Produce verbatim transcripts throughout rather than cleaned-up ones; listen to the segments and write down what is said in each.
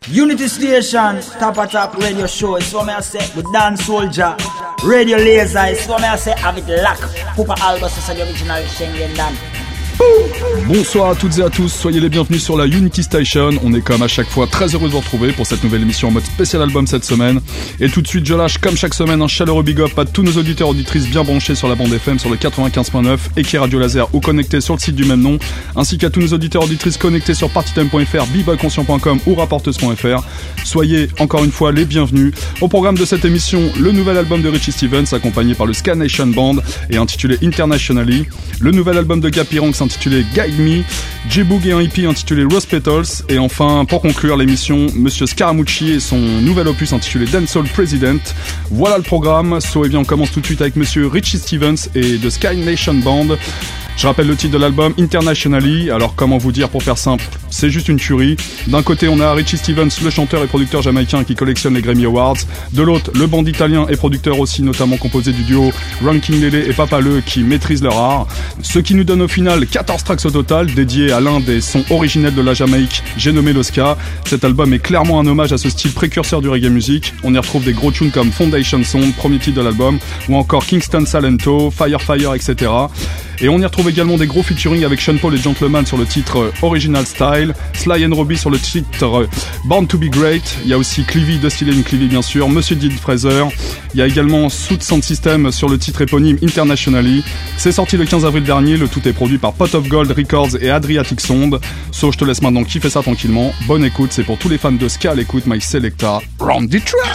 Unity Station, Top of Top Radio Show. It's what I say, the Dance Soldier, Radio Laser. It's what I say, avec Lac, Poupa Albus, c'est l'original Schengen Dan. Bonsoir à toutes et à tous, soyez les bienvenus sur la Unity Station. On est comme à chaque fois très heureux de vous retrouver pour cette nouvelle émission en mode spécial album cette semaine. Et tout de suite je lâche comme chaque semaine un chaleureux big up à tous nos auditeurs auditrices bien branchés sur la bande F M sur le quatre-vingt-quinze neuf et qui est Radio Laser ou connectés sur le site du même nom, ainsi qu'à tous nos auditeurs auditrices connectés sur partytime point f r, b boy conscient point com ou rapporteuse point f r. Soyez encore une fois les bienvenus. Au programme de cette émission, le nouvel album de Richie Stephens accompagné par le Ska Nation Band et intitulé Internationally, le nouvel album de Gapiranx intitulé Guide Me, J-Boog et un hippie intitulé Rose Petals, et enfin pour conclure l'émission, Monsieur Scaramucci et son nouvel opus intitulé Dancehall President. Voilà le programme. So, et bien on commence tout de suite avec Monsieur Richie Stephens et The Ska Nation Band. Je rappelle le titre de l'album, Internationally. Alors comment vous dire pour faire simple, c'est juste une tuerie. D'un côté on a Richie Stephens, le chanteur et producteur jamaïcain qui collectionne les Grammy Awards. De l'autre, le band italien et producteur aussi, notamment composé du duo Ranking Lele et Papa Le, qui maîtrisent leur art. Ce qui nous donne au final quatorze tracks au total, dédiés à l'un des sons originels de la Jamaïque, j'ai nommé le ska. Cet album est clairement un hommage à ce style précurseur du reggae music. On y retrouve des gros tunes comme Foundation Song, premier titre de l'album, ou encore Kingston Salento, Fire Fire, et cetera. Et on y retrouve également des gros featuring avec Sean Paul et Gentleman sur le titre Original Style, Sly and Robbie sur le titre Born to Be Great, il y a aussi Clevie, Dusty Lane Clevie bien sûr, Monsieur Dean Fraser, il y a également Soot Sound System sur le titre éponyme Internationally. C'est sorti le quinze avril dernier, le tout est produit par Pot of Gold Records et Adriatic Sound. So je te laisse maintenant kiffer ça tranquillement, bonne écoute, c'est pour tous les fans de ska, l'écoute My Selecta, Round the Track.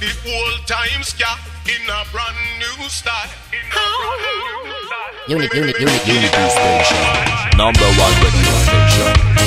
Unit, unit, unit, Unity Station. Number one radio station.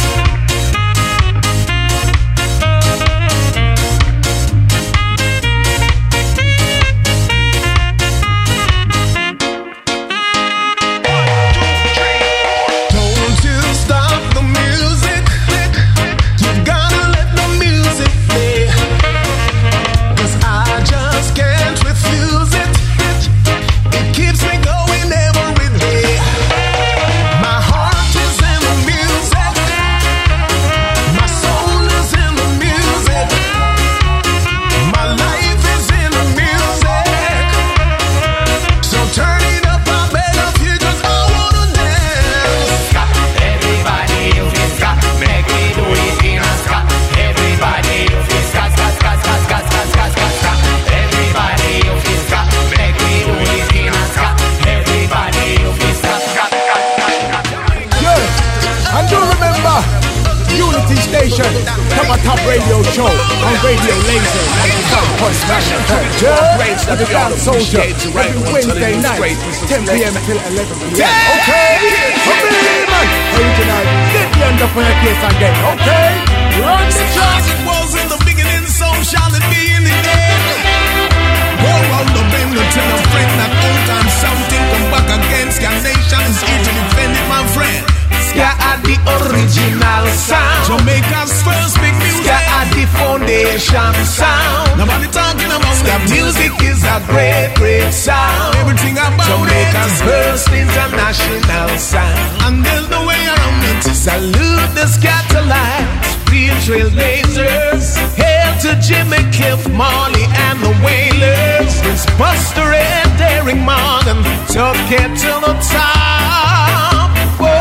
Top of Top Radio Show on Radio Laser ninety-five point nine. Yeah, the Dance Soldier every Wednesday night, ten p.m. till eleven p.m. Okay, okay, man. Original, get the under for your case again. Okay, run the track. As it was in the beginning, so shall it be in the end. Go round the bend until a friend that old time something come back again. Ska Nation is here to defend it, my friend. Ska at the original sound. Jamaica's first big music. Ska at the foundation sound. Nobody talking about ska music is a great, great sound. Everything about Jamaica's it. First international sound. And there's no way around it. Salute the Scatolites, real trailblazers. Hail to Jimmy Cliff, Marley and the Wailers. Prince Buster and Daring Morgan took it to the top.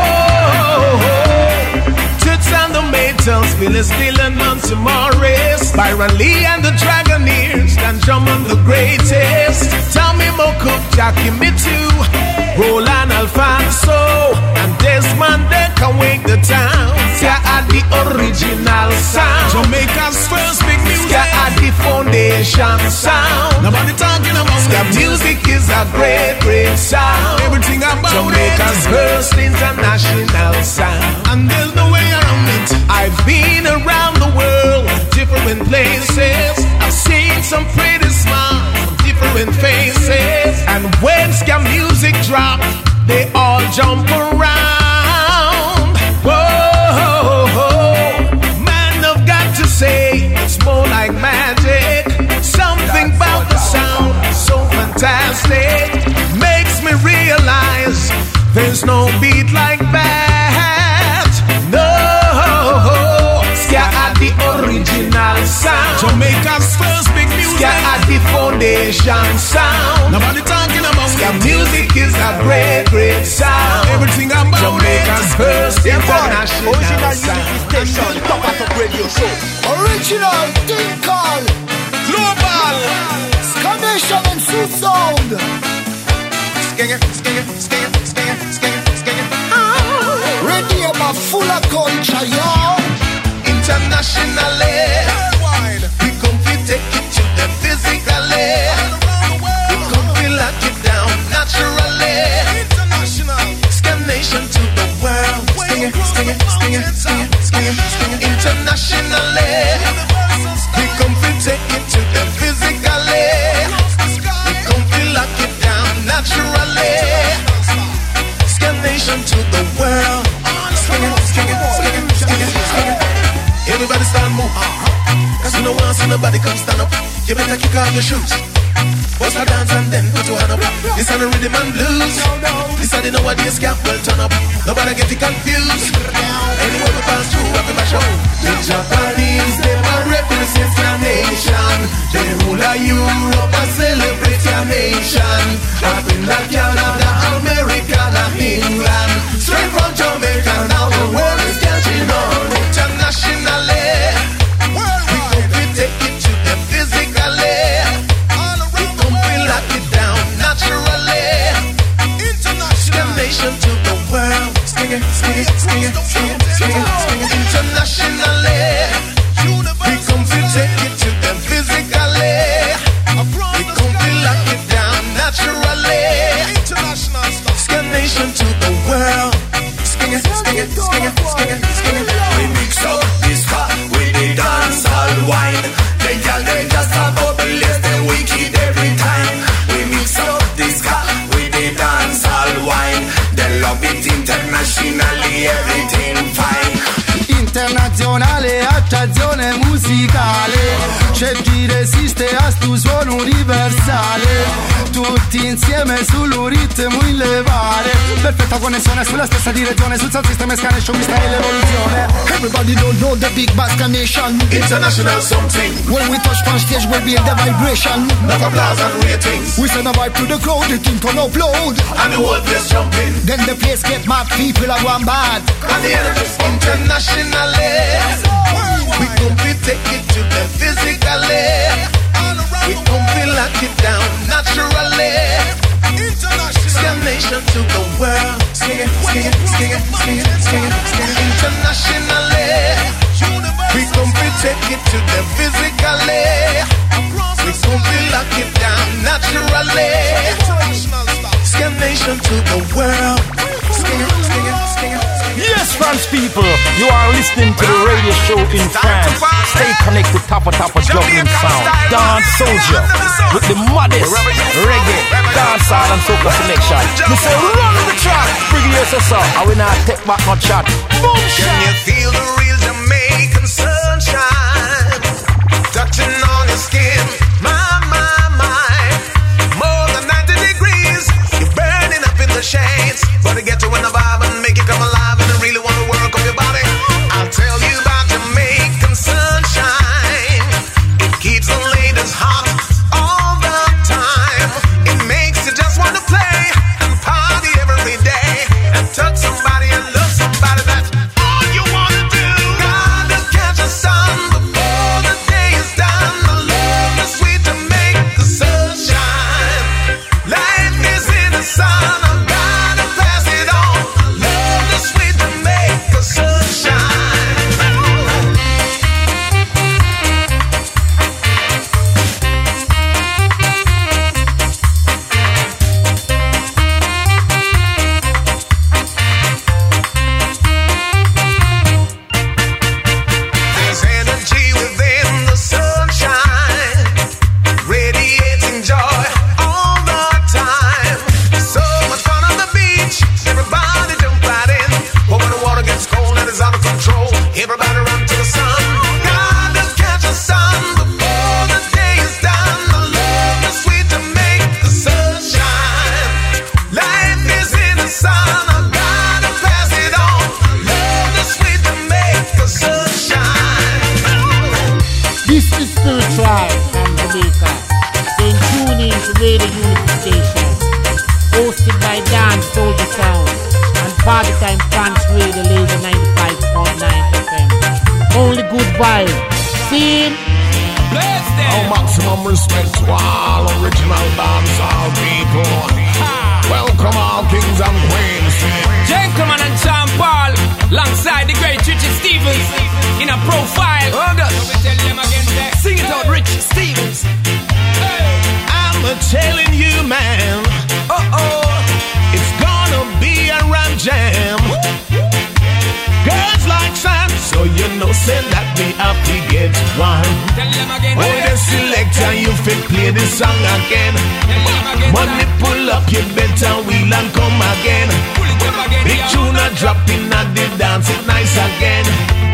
Toots and the Maytals, Phyllis Dillon, Monty Morris, Byron Lee and the Dragoneers, Dan Drummond the greatest, Tommy Mokup, Jackie Mitu, Roland Alfonso, and Desmond they can wake the town. Ska at the original sound. Jamaica's first big music. Ska at the foundation sound. Nobody talking about ska music is a great, great sound. Everything about Jamaica's it. First international sound. And there's no way around it. I've been around the world, different places. I've seen some pretty smiles, different faces. And when ska music drop, they all jump around. Whoa, man, I've got to say, it's more like magic. Something about the sound, so fantastic. Makes me realize there's no beat like that. No, ska at the origin. original sound. Jamaica's first big music. Ska at the foundation sound. Nobody talking about Ska music is a great, great sound. everything about Jamaica's it. first international Original sound. Unity Station, top of the radio show. Original thing called Global. Scanation and Suit Sound. Skenge, skenge, skenge, skenge, skenge, skenge. Radio ma full of culture, yo. Internationally, Worldwide. we come to take it to the physically. We come to lock it down naturally. International. Ska nation to the world. Sting it, sting it, sting it, sting it, sting it, sting it. Internationally, we come to take it to the physically. We come to lock it down naturally. Ska nation to the world. Sting it, sting it, sting it, sting it, sting it. Everybody stand move. Cause you don't want to see nobody come stand up. You better kick off your shoes. Bust a dance and then put your hand up. This are the rhythm and blues. This are the nowadays gap will turn up. Nobody get it confused. Anywhere we pass through, we mash up. The Japanese, they will represent your nation. The whole of Europe and celebrate your nation. Up in the Canada, America, and England. Straight from Jamaica, now the world is catching on. Internationally, we come to take it to the physically. We come to lock it down naturally. Ska nation to the world. Sting it, sting it, sting it, sting it, sting it, sting it. Internationally, we come to take it to the physically. We come to lock it down naturally. Ska nation to the world. Sting it, sting it, sting it, sting it, sting it. We mix up this car with the dancehall wine. The girl they just a bubble, yes, then we keep every time. We mix up this car with the dancehall wine. They love it internationally, everything fine. Internazionale, attrazione musicale. C'è chi resiste a stu suono universale. Tutti insieme sullo ritmo in levare. Perfetta connessione sulla stessa direzione. Sul sound system Scanation mi sta in l'evoluzione. Everybody don't know the big bass Scanation. International something. When we touch on stage we'll be in the vibration. Enough applause and ratings. We send a vibe to the crowd, the thing turn upload. And the whole place jumping. Then the place get mad, people are going bad. And the energy's internationally. We come to take it to the physically. We come to lock it down naturally. Ska nation to the world. Sing it, sing it, sing it, sing it, sing it, sing it. Internationally. We come to take it to the physically. We come to lock it down naturally. Ska nation to the world. Sing it, sing it, sing it. Yes, France people, you are listening to the radio show in France. Stay connected, top of top of juggling sound. Dance Soldier with the maddest reggae, dancehall and soca selection. We say run the track, bring yourself up, and we not take back no chat. Boom shot. Can you feel the real Jamaican sunshine touching on your skin? My, my, my. More than ninety degrees, you're burning up in the shades. But to get you in the vibe and make you come alive and really want to work on your body, I'll tell you about Jamaican sunshine. It keeps the ladies hot all the time. It makes you just want to play and party every day and touch somebody and love somebody. That's all you want to do. Jamaica. Then tune in to Radio Unity Station, hosted by Dan Soldier Sound and Party Time France Radio Laser ninety-five point nine F M. Only good vibes. See? Oh, maximum respect to all original dancehall people. Welcome all kings and queens. Gentleman and John Paul, alongside the great Richard Stevens, in a profile. Oh, sing it out, Richard Stevens. I'm telling you, man. Uh oh, it's gonna be a rap jam. Girls like sand, so you know, say that we have to get one. Oh, the selector, you fit play this song again. Money pull up, you better wheel and come again. Big tune a drop in at the dance, it nice again.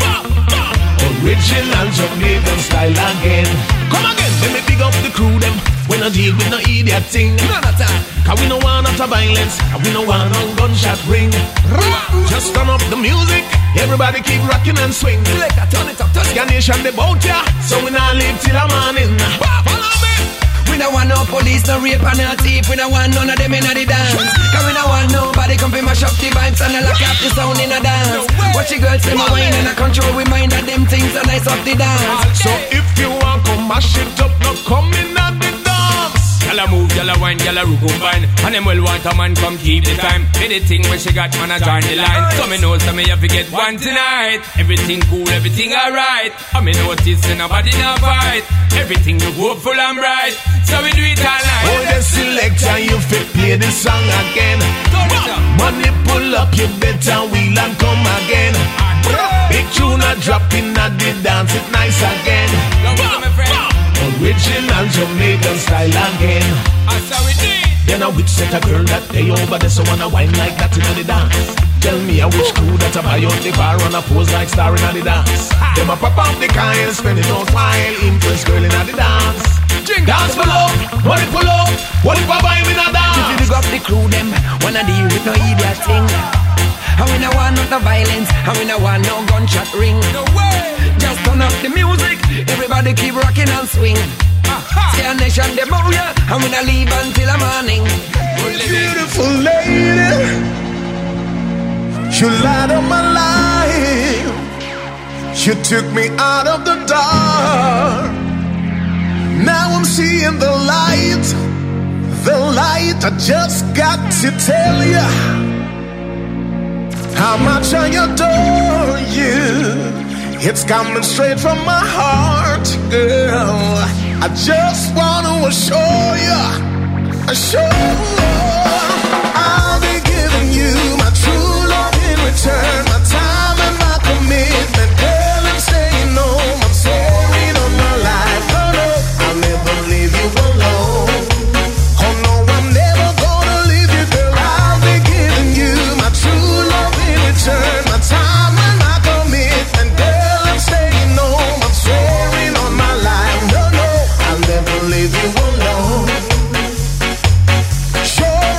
Original Jamaican style again. Come again, let me big up the crew them. We no deal with no idiot thing. Cause we no want not a violence, and we no want no gunshot ring. Just turn up the music, everybody keep rocking and swing. Scanation the boat ya, so we not leave till the morning. Follow me. We don't want no police, no rape and no thief. We don't want none of them in the dance. Cause we don't want nobody come fi mash up the vibes and lock up the sound in a dance. Watch the girls them a wine and a control we mind that them things are nice up the dance. So if you want come mash it up, no come in at the dance. Gyal a move, gyal a wine, gyal a rook combine. And them well want a man come keep the time. Anything where she got man a join the line. So me know so me have to get one tonight. Everything cool, everything alright. And me notice say nobody no fight. Everything look hopeful and bright. So we do it all night. Oh, the selector, you fit play the song again. Money pull up, you better wheel and come again. Big tune a drop in at the dance, it nice again. Original Jamaican style again. That's how we do it. Then a which set a girl that they over there, so wanna wine like that in the dance. Tell me a which crew that a buy out the bar and a pose like star in the dance. Them a pop up the kind, spending out while impress girl in the dance. Dance pull up, money pull up, what if I buy me a dance? If you dig up the crew them, wanna deal with no idiot thing. And we no want no violence, and we no want no gunshot ring. No way. Just turn up the music, everybody keep rocking and swing. Stay a nation them out ya, and we no leave until the morning. Beautiful lady, you light up my life. You took me out of the dark. Now I'm seeing the light, the light. I just got to tell you how much I adore you. It's coming straight from my heart, girl. I just want to assure you, assure you, I'll be giving you my true love in return, my time and my commitment. Girl, I'm staying home, I'm staring on my life. No, no, I'll never leave you alone. Oh no, I'm never gonna leave you, girl. I'll be giving you my true love in return, my time and my commitment. Girl, I'm staying home, I'm swearing on my life. No, no, I'll never leave you alone. Sure.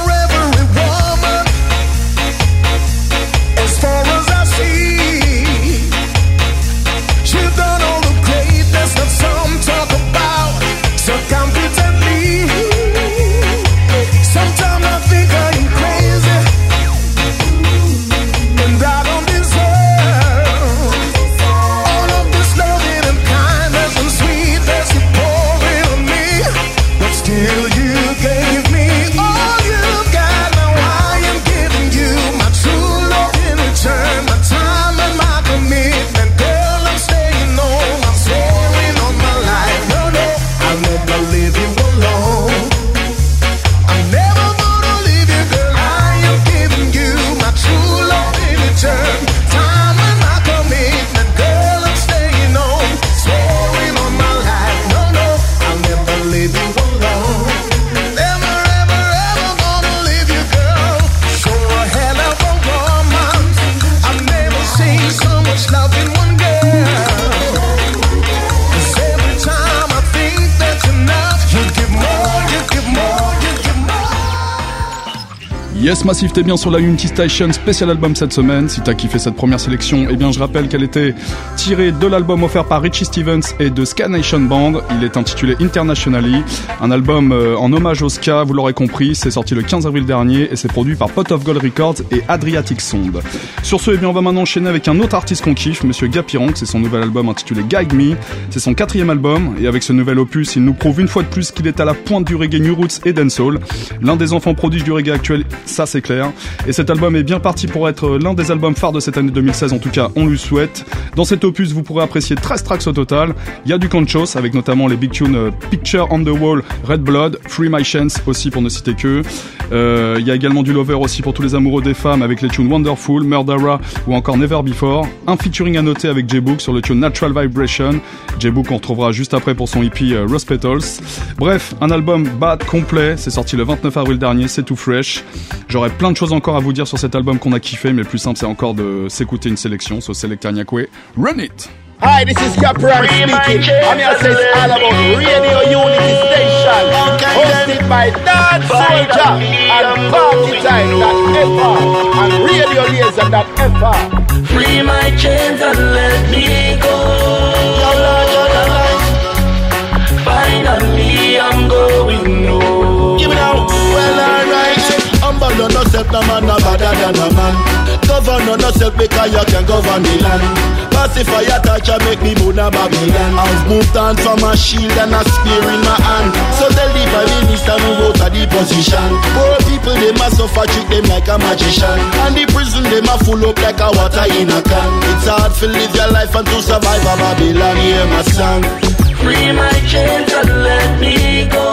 Yes Massive, t'es bien sur la Unity Station spécial album cette semaine. Si t'as kiffé cette première sélection, eh bien je rappelle qu'elle était tirée de l'album offert par Richie Stephens et de Ska Nation Band. Il est intitulé Internationally, un album euh, en hommage au ska, vous l'aurez compris. C'est sorti le quinze avril dernier et c'est produit par Pot of Gold Records et Adriatic Sound. Sur ce, eh bien on va maintenant enchaîner avec un autre artiste qu'on kiffe, Monsieur Gapirank. C'est son nouvel album intitulé Guide Me. C'est son quatrième album et avec ce nouvel opus, il nous prouve une fois de plus qu'il est à la pointe du reggae new roots et dancehall. L'un des enfants prodiges du reggae actuel, ça c'est clair. Et cet album est bien parti pour être l'un des albums phares de cette année deux mille seize, en tout cas on lui souhaite. Dans cet opus vous pourrez apprécier treize tracks au total. Il y a du Conchos avec notamment les big tunes euh, Picture on the Wall, Red Blood, Free My Chance aussi pour ne citer que. Euh, il y a également du Lover aussi pour tous les amoureux des femmes avec les tunes Wonderful, Murderer ou encore Never Before. Un featuring à noter avec J-Book sur le tune Natural Vibration. J-Book on retrouvera juste après pour son E P euh, Rose Petals. Bref, un album bad complet, c'est sorti le vingt-neuf avril dernier, c'est tout fresh. J'aurais plein de choses encore à vous dire sur cet album qu'on a kiffé, mais le plus simple c'est encore de s'écouter une sélection. So Selecta Nyakwe, run it! Hi, this is Gapirank speaking. I'm here to say it's all about Radio Unity Station, hosted by Dan Soldier and Party Time dot F R and Radio Laser dot F R. Free my chains and let me go. Your Lord, your life. Finally, I'm going home. Give it out. Well, alright. Humble on yourself, no man, no better than a man. Govern on yourself because you can govern the land. Pacify your touch and make me move to Babylon. I've moved on from a shield and a spear in my hand. So tell the prime minister move out of the position. Poor people, they must suffer, treat them like a magician. And the prison, they must full up like a water in a can. It's hard to live your life and to survive a Babylon. Hear my song. Free my chains and let me go.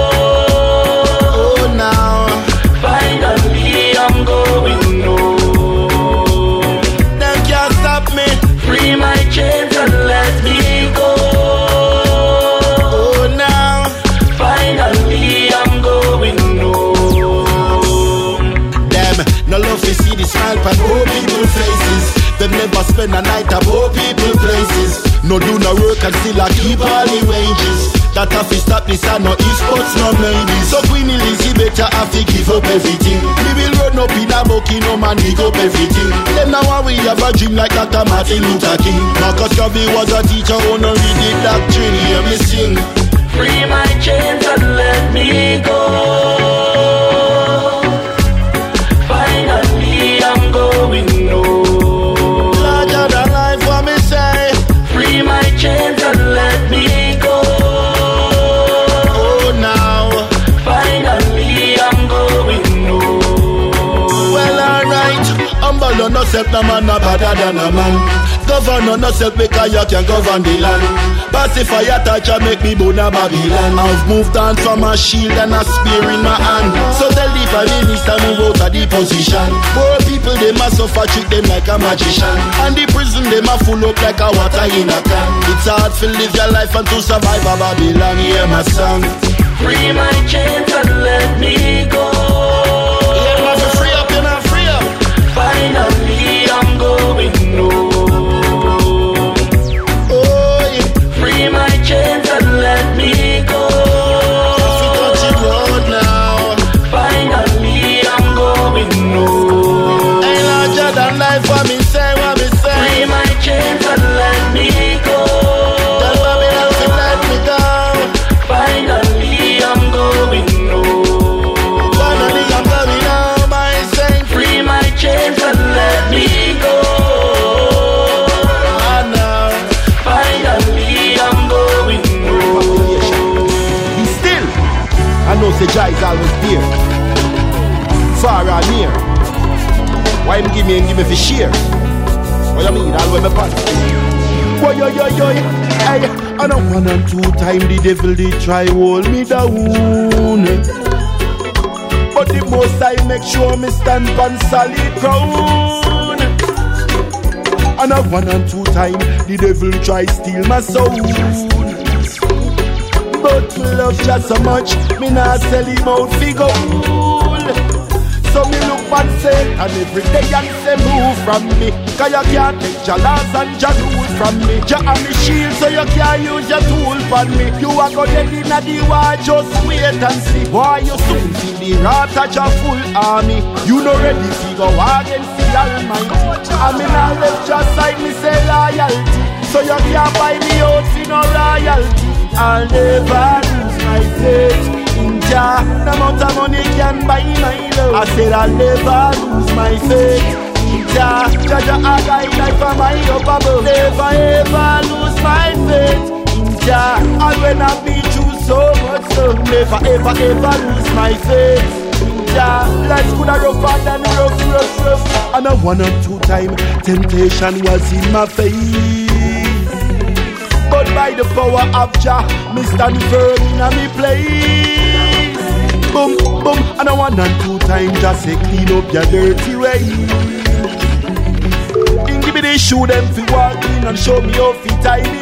Oh, now finally I'm going home. They can't stop me. Free my chains and let me go. Oh, now finally I'm going home. Them no love to see the smile on poor people's faces. Them never spend a night at poor people places. No do no work and still I keep all the wages. That have to stop this and no e-sports no maybe. So Queen Elizabeth have to give up everything. We will run up in a bucky, no man dig up everything. Them now we have a dream like Doctor Martin Luther King. Marcus Garvey was a teacher who no read the doctrine. Hear me sing. Free my chains and let me go. Finally I'm going home. Larger than life what me say. Free my chains and let me go. Oh now finally I'm going home. Well alright. Humble on yourself, no man no better than a man. Govern on yourself because you can govern the land. Pacify your touch and make me born a Babylon. I've moved on from a shield and a spear in my hand. So tell the prime minister move out of the position. Poor people they must suffer, treat them like a magician. And the prison they must full up like a water in a can. It's hard to live your life and to survive a Babylon. Hear my song. Free my chains and let me go. Yeah, man, for free up, you know, free up. Finally I'm going home. Free my chains and let me go. Now. Finally I'm going home. Ain't larger than life what me say, what me say. Free my chains and let me go. Tell Babylon to let me go. Finally I'm going home. Finally I'm going home, I say. Free my chains and let me go. I know. Finally I'm going home. Be still. I know the Jah is always there, far or near. Why him give me, him give me for share? What you mean? I'll wear my pants. Boy, yo, yo, yo, hey. And a one and two time the devil they try hold me down. But the most I make sure me stand on solid ground. And a one and two time the devil try steal my soul. But me love just so much, me not sell him out fi gold. So me look and say, and every day and say move from me. Cause you can't take your laws and your rules from me. You have me shield so you can't use your tool for me. You are go dead in the war, just wait and see. Why you soon see the wrath of your full army. You no ready to go against the Almighty. I mean I left your side, me say loyalty. So you can't buy me out for no royalty. I'll never lose my faith in Jah. No amount of money can buy my love. I said I'll never lose my faith in Jah. Jah Jah a guide life for my up above. Never ever lose my faith in Jah. And when I be through so much so, never ever ever lose my faith in Jah. Life could have rougher than rough, rough, rough. And a one or two time temptation was in my face. But by the power of Jah, me stand firm in a me place. Boom, boom, and a one and two time just say clean up your dirty ways. And give me the shoe them fi walk in and show me how fi tie me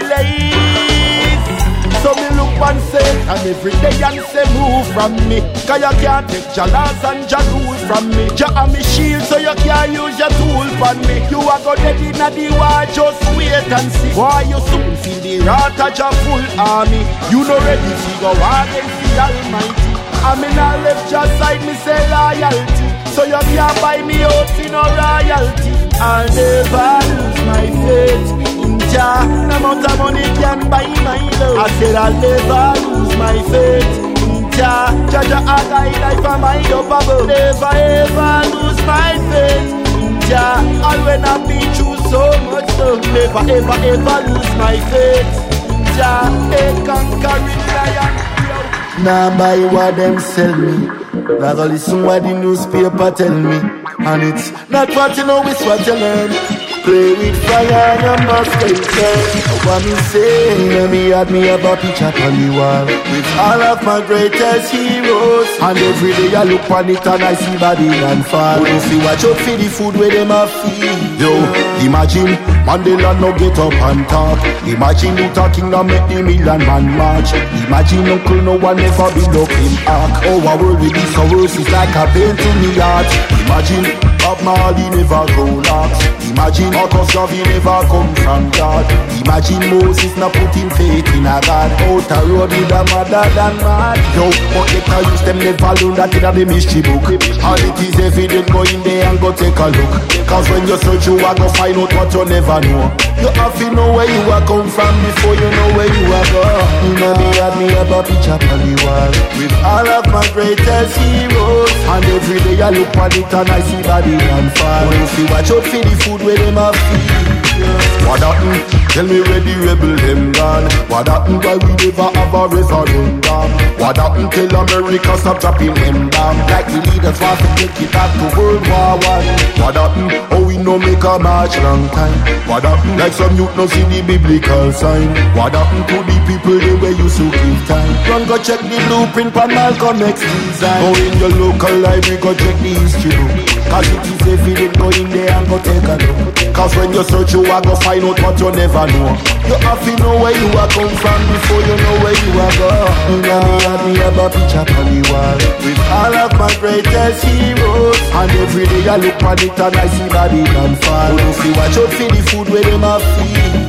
lace. So me look and say, and every day and say move from me. Cause you can't take your laws and your rules from me. You have me shield so you can't use your tool for me. You are go dead in the war, just wait and see. Why you soon feel the wrath of your full army. You no ready to go against the Almighty. I mean I left your side, me say loyalty. So you can't buy me out in no royalty. I'll never lose my faith in Jah. No amount of money can buy my love. I said I'll never lose my faith in Jah. Jah Jah a guide life for my up above. Never ever lose my faith in Jah. And when I be through so much stuff, never ever ever lose my faith in Jah. A conquering lion. Now buy what them sell me. Now go listen what the newspaper tell me. And it's not what you know, it's what you learn. Play with fire and you must take care. What me say, let me add me up a picture on the wall with all of my greatest heroes. And every day I look on it and I see body and fall. When you see watch out for the food where them a feed. Yo, imagine Mandela no get up and talk. Imagine Luther King no make the million man march. Imagine Uncle no one never be up in ark. Oh, our world with this worse is like a pain to me heart. Imagine Bob Marley never grow locks. Imagine Marcus Garvey never come from God. Imagine Moses not putting faith in a God. Out a road with a mother than mad. Yo, but they can use them never learn that in the mystery book. And it is evident, go in there and go take a look. Cause when you search you are go find out what you never know. You have to know where you are come from before you know where you are going. You know me had me up a picture on the wall with all of my greatest heroes. And every day I look at it and I see body and fall. When you see watch out for the food where them have feed. What happened? Tell me where the rebel them gone. What happened? Why we never have a referendum? What happened? Tell America stop dropping them down. Like the leaders want to take it back to World War One. What happened? Oh, we no make a march long time. What happened? Like some youth no see the biblical sign. What happened to the people they were used to give time? Run go check the blueprint for Malcolm X design. Go in your local library go check the history book. Cause it is evident, go in there and go take a look. Cause when you search you are go find out what you never know. You have to know where you are come from before you know where you are going. You know me had me have a picture on the wall with all of my greatest heroes. And every day I look at it and I see body and fall. You see watch out for the food where them have feed.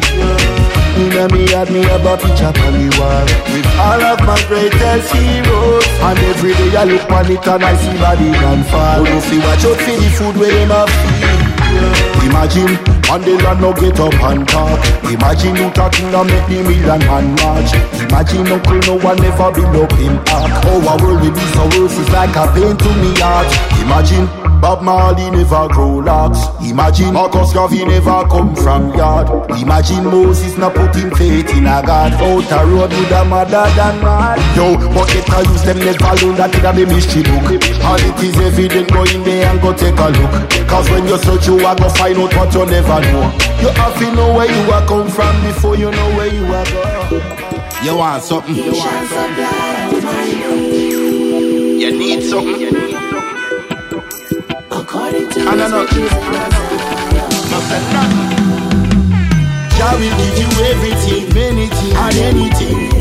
You know me had me have a picture on the wall with all of my greatest heroes. And every day I look at it and I see body and fall. You see watch out for the food where them have feed. Imagine Mandela no get up and talk. Imagine Luther King no make the million man march. Imagine Uncle no one never be up in ark. Oh, our world will be so worse, it's like a pain to me heart. Imagine Bob Marley never grow locks. Imagine Marcus Garvey never come from yard. Imagine Moses not putting faith in a God. Out a road with a mother than mad. Yo, but they can use them never learn that in the mystery book. And it is evident, go in there and go take a look. Cause when you search you are go find out what you never know. You have to know where you are come from before you know where you are going. You want something? You want something? You need something? You need something? According to and I know nothing, nothing. Jah will give you everything, anything and anything. In my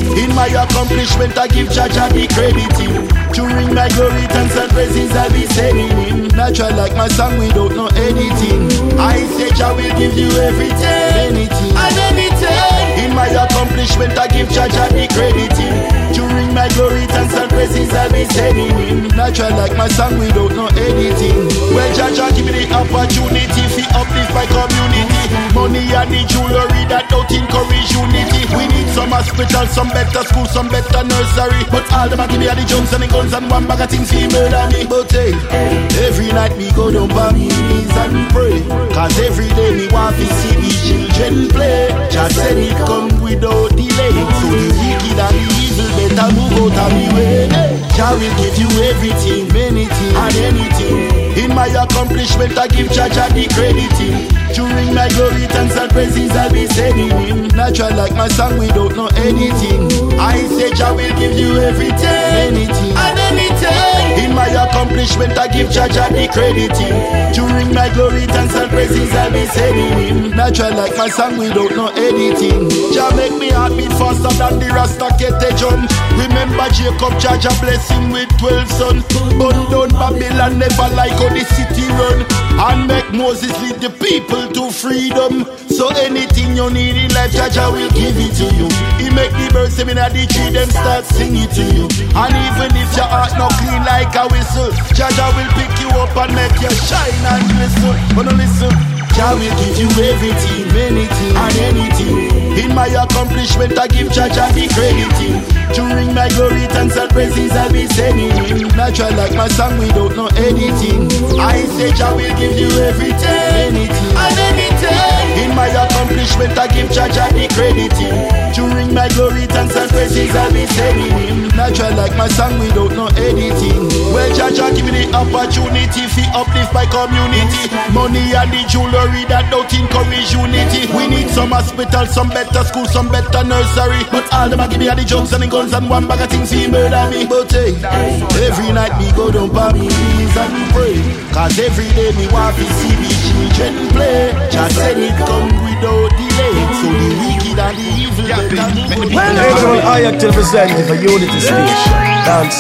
my accomplishment, I give Jah Jah the credit in. During my glory, thanks and praises, I be sending him. Natural like my song without no editing. I say Jah will give you everything, anything and anything. In my accomplishment, I give Jah Jah the credit in. During my glory, thanks and praises, I be sending him. Natural like my song without no editing. Well, Jah Jah give me the opportunity to uplift my community. Money and the jewelry that don't encourage unity. We need some hospital, some better school, some better nursery. But all them a give me are the jumps and the guns and one bag of things for murder me. But hey, every night me go down on me knees and me pray. Cause every day me want to see the children play. Just send it come without delay. So the wicked and the evil better move out of me way. Jah will give you everything, anything and anything. In my accomplishment, I give Jah Jah the credit in. During my glory, thanks and praises, I'll be sending him. Natural like my song without no editing. I say Jah will give you everything, anything and anything. In my accomplishment, I give Jah Jah the credit in. During my glory, thanks and praises, I'll be sending him. Natural like my song without no editing. Jah make me heart beat faster than the Rasta Kete John. Remember Jacob, Jah Jah bless him with twelve sons. But down Babylon never like how the city run. And make Moses lead the people to freedom. So anything you need in life, Jah Jah will give it to you. He make the birds them in the tree, them start singing to you. And even if your heart not clean like a whistle, Jah Jah will pick you up and make you shine and glisten. But no listen, Jah will give you everything, anything and anything. In my accomplishment, I give Jah Jah the credit in. During my glory, thanks and praises, I'll be sending him. Natural like my song without no editing. I say Jah will give you everything, anything and anything. In my accomplishment, I give Jah Jah the credit in. During my glory, thanks and praises, I'll be sending him. Natural like my song without no editing. Well, Jah Jah give me the opportunity to uplift my community. Money and the jewelry that don't encourage unity. We need some hospital, some better school, some better nursery. But all them a give me are the jumps and the guns and one bag of things for murder me. But hey, every night me go down on me knees and me pray. Cause every day me want to see the children play. Just send it come without delay. So the wicked and the evil better move. Well, I am to represent for Unity Station. Dance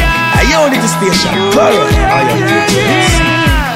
A Unity Station. Correct. I am to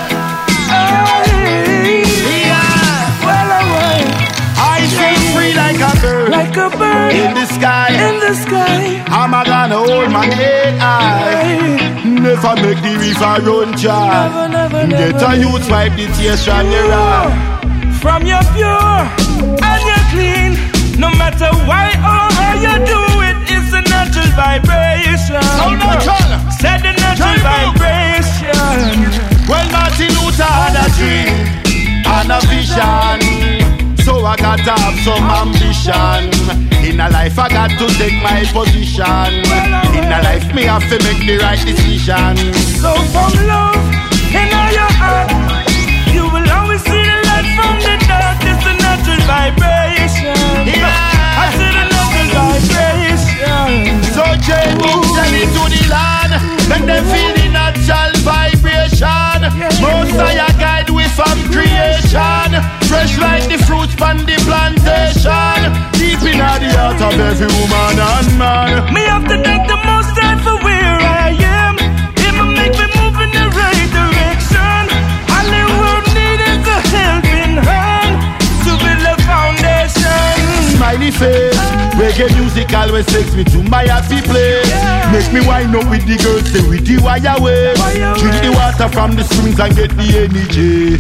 like a bird, like a bird in the sky, in the sky. I'm a gonna hold my head high. Never make the river run dry. Never, never, Get never. a youth wipe the tears from your eye. From your pure and you're clean. No matter why or how you do it, it's a natural vibration. So natural. Said the natural vibration. Well, Martin Luther had a dream and a vision. So I got to have some ambition. In a life I got to take my position. In a life me have to make the right decision. So from love in all your heart, you will always see the light from the dark. It's a natural vibration. Yeah. I see the natural vibration. So James tell it to the land, make them feel the natural vibration. Yeah. Most of your guide with from creation. Fresh like the fruits from the plantation. Deep in the heart of every woman and man. Me have to thank the most time for where I am. It will make me move in the right direction. All the world need is a helping hand to build a foundation. Smiley face, reggae music always takes me to my happy place. Yeah. Make me wind up with the girls, stay with the wire wave. Drink the water from the springs and get the energy.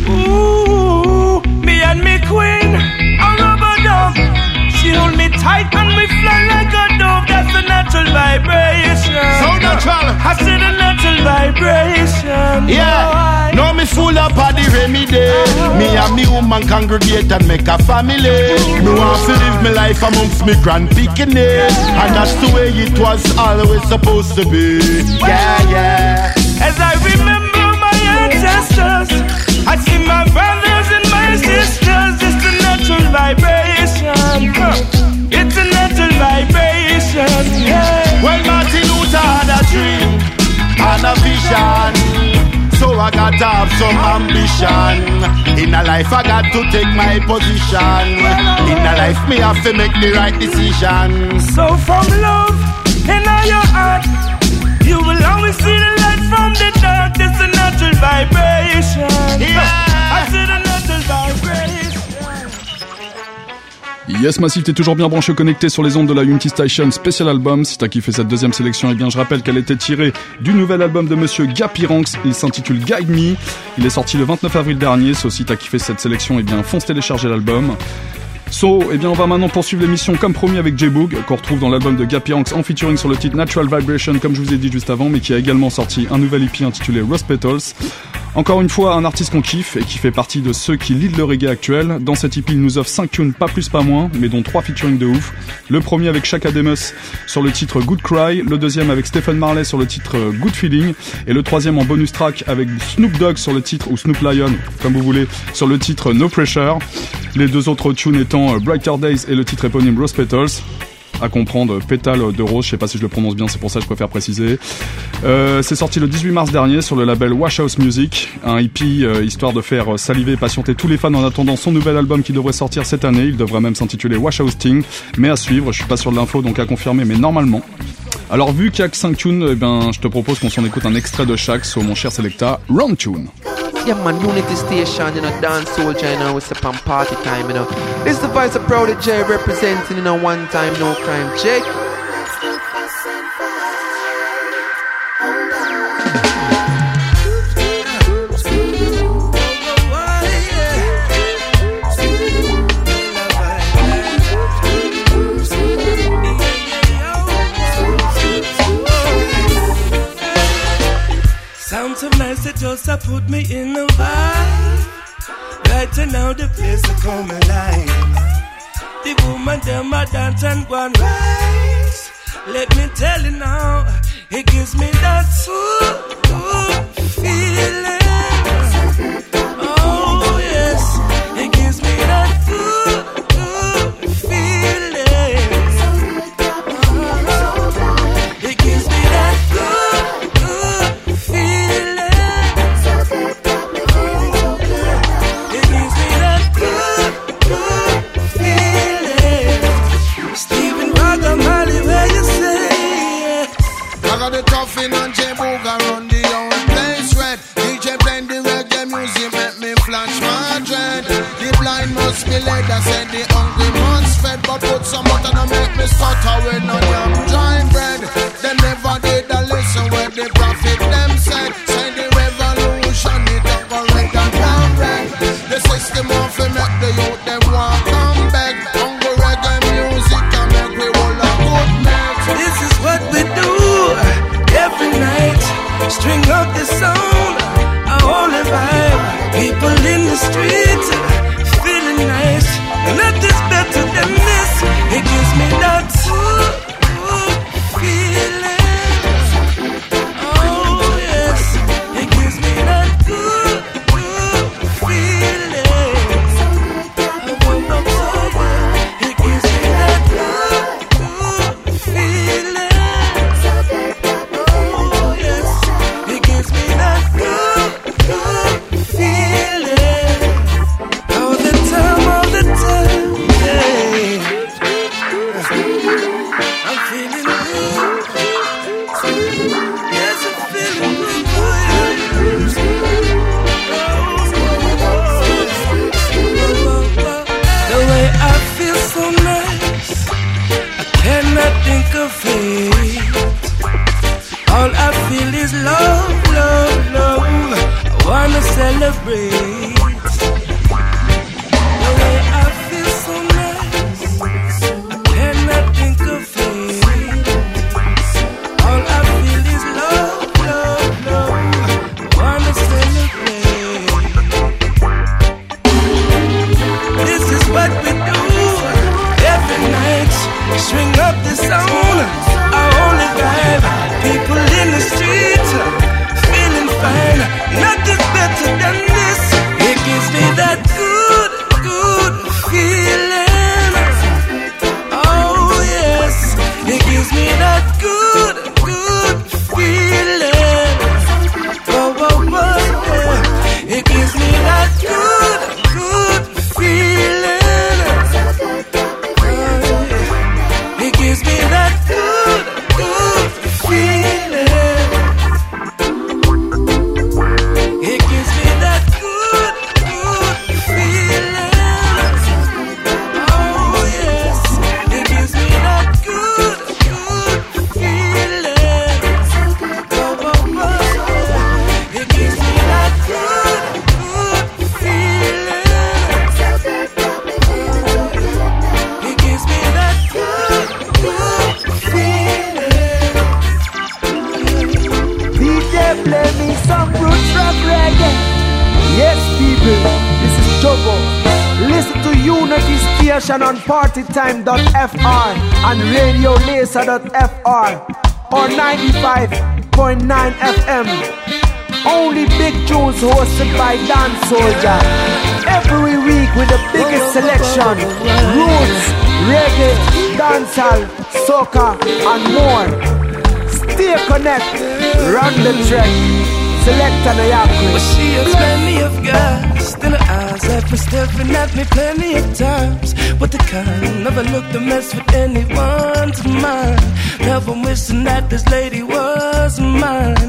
Ooh, me and me queen, a rubber dove. She hold me tight and we fly like a dove. That's the natural vibration. So natural. I see the natural vibration. Yeah. Boy. Now me full up of the remedy. Uh-huh. Me and me woman congregate and make a family. Me want to live my life amongst me grand picking it. And that's the way it was always supposed to be. Yeah, yeah. As I remember my ancestors, I see my brothers and my sisters. It's a natural vibration. It's a natural vibration. Yeah. Well, Martin Luther had a dream and a vision. So I got to have some ambition. In a life I got to take my position. In a life me have to make the right decision. So from love by your heart. You will always see the light from the dark. It's a natural vibration. Yeah. I see the natural vibration. Yes Massive, t'es toujours bien branché connecté sur les ondes de la Unity Station Special Album. Si t'as kiffé cette deuxième sélection, eh bien je rappelle qu'elle était tirée du nouvel album de Monsieur Gapiranx. Il s'intitule Guide Me. Il est sorti le vingt-neuf avril dernier. So, si t'as kiffé cette sélection, eh bien fonce télécharger l'album. So, eh bien on va maintenant poursuivre l'émission comme promis avec J-Boog, qu'on retrouve dans l'album de Gapiranx en featuring sur le titre Natural Vibration, comme je vous ai dit juste avant, mais qui a également sorti un nouvel E P intitulé Rose Petals. Encore une fois, un artiste qu'on kiffe et qui fait partie de ceux qui lead le reggae actuel. Dans cette E P, il nous offre cinq tunes, pas plus pas moins, mais dont trois featuring de ouf. Le premier avec Chaka Demus sur le titre Good Cry, le deuxième avec Stephen Marley sur le titre Good Feeling, et le troisième en bonus track avec Snoop Dogg sur le titre, ou Snoop Lion, comme vous voulez, sur le titre No Pressure. Les deux autres tunes étant Brighter Days et le titre éponyme Rose Petals. À comprendre, pétale de rose, je sais pas si je le prononce bien, c'est pour ça que je préfère préciser. Euh, c'est sorti le dix-huit mars dernier sur le label Wash House Music, un E P euh, histoire de faire saliver et patienter tous les fans en attendant son nouvel album qui devrait sortir cette année. Il devrait même s'intituler Wash House Thing, mais à suivre, je suis pas sûr de l'info donc à confirmer, mais normalement. Alors vu qu'il y a que cinq tunes, eh ben, je te propose qu'on s'en écoute un extrait de chaque, sur mon cher Selecta, Round Tune. Yeah man, Unity Station, you know, dance soldier, you know, it's a pump party time, you know. This is the voice of Proud J representing, you know, one time, no crime, Jake. Sounds so nice, it just uh, put me in a vibe. Right now the place is come alive. The woman them a dance and go and rise. Let me tell you now, it gives me that so good feeling. Oh yes, it gives me that good, good feeling. Oh, it gives me that good, good feeling. Oh, it gives me that good, good feeling. Stephen Wagga Mali, where you say? I got the coffin and J-Boog around the old place red. D J playing the reggae music make me flash my dread. The blind must be led, I said the hungry man's fed. But put some butter and make me stutter when on yam dry bread. They never did a listen where the prophet them said. Say the revolution it up for red and brown red. The system of to make the youth them want come back. Hungry reggae music and make we all a good night. This is what we do every night. String up the sound, a holy vibe. People in the streets feeling nice. Nothing's better than this. It gives me that good, good feeling. Oh yes, it gives me that good, good feeling. Oh, oh, yeah. It gives me that good, good feeling. Oh yes, it gives me that good, good feeling. All the time, all the time, yeah. I'm feeling good. Yes, I'm feeling good. The way I feel so nice, I cannot think of it. All I feel is love, love, love. I wanna celebrate. The way I feel so nice, I cannot think of it. All I feel is love, love, love. I wanna celebrate. This is what we do every night. String up the sound, a holy vibe. People in the streets feeling fine. Nothing's better than this. It gives me that good, good feeling. Oh yes, it gives me that good, good feeling. Oh, oh, oh, yeah. It gives me that good, good feeling. Oh, yeah. It gives me that good, good April. This is Jogo. Listen to Unity Station on partytime dot f r and radio laser dot f r or ninety-five point nine F M. Only big tunes hosted by Dan Soldier. Every week with the biggest selection. Roots, reggae, dancehall, soca and more. Stay connected, run the track. Select an Ayakri. Well, she has plenty of guys, still her eyes have been staring at me plenty of times. But the kind never look to mess with anyone's mind. Never wishing that this lady was mine.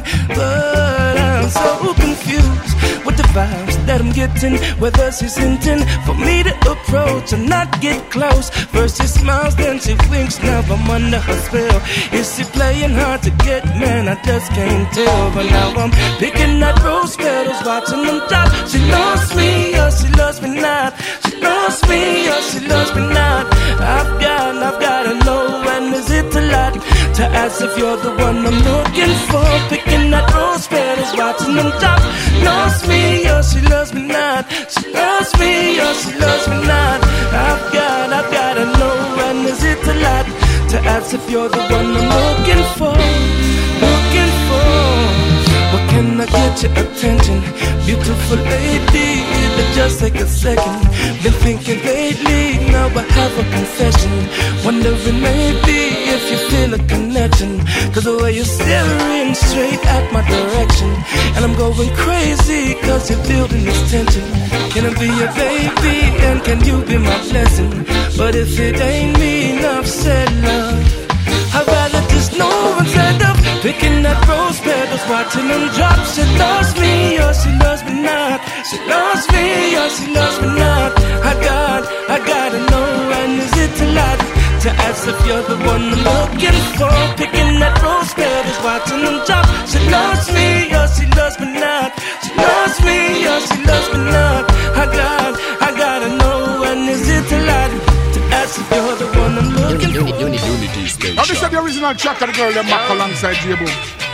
But I'm so confused with the vibes that I'm getting. Whether she's hinting for me to approach or not get close. First she smiles, then she winks, now I'm under her spell. Is she playing hard to get? Man, I just can't tell. But now I'm picking at rose petals, watching them drop. She loves me, or she loves me not. She loves me, or she loves me not. I've got, I've got to know, when is it a lot to ask if you're the one I'm looking for? Picking at rose petals, watching them drop. Loves me, or she loves me not. She loves me, or she loves me not. I've got, I've got to know, when is it a lot to ask if you're the one I'm looking for? Looking for. But can I get your attention? Beautiful lady, just take a second. Been thinking lately, now I have a confession. Wondering maybe if you feel a connection. Cause the way you're staring straight at my direction. And I'm going crazy cause you're building this tension. Can I be your baby and can you be my blessing? But if it ain't me, enough said love. I'd rather just know instead of picking at rose petals, watching them drop. She loves me, or she loves me not. She loves me, or she loves me not. I got, I gotta know, and is it a lot to ask if you're the one I'm looking for? Picking at rose petals, watching them drop. She loves me, or she loves me not. She loves me, or she loves me not. I got, I gotta know, and is it a lot to ask if you're the one I'm looking for? Unity Station. Now this is the original track of the girl them back alongside J-Boom.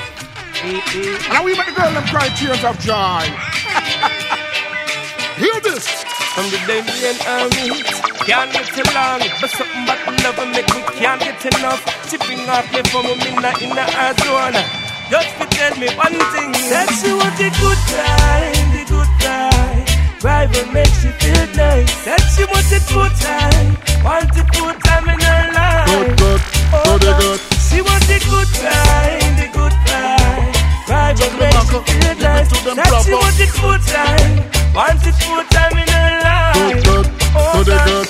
And now we make the girl them cry tears of joy. Hear this. From the day me and I meet, can't get along, but something about the love make me can't get enough. Chipping off me from a minute in the Arizona. Just to tell me one thing, that she want the good time, the good time. Driver makes you feel nice. That she want the good time, want the good time in her life. Good, good, oh, good, good. She want the good time, the good time. Driver makes you feel nice. That she want the good time, want the good time in her life. Good, good, oh, good, good.